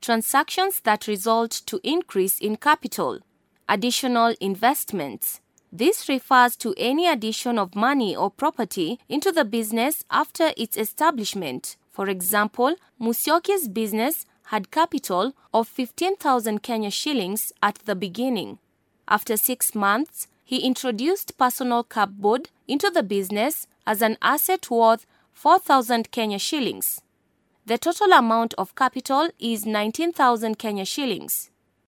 transactions that result to increase in capital. Additional investments. This refers to any addition of money or property into the business after its establishment. For example, Musyoki's business had capital of 15,000 Kenya shillings at the beginning. After 6 months, he introduced personal cupboard into the business as an asset worth 4,000 Kenya shillings. The total amount of capital is 19,000 Kenya shillings.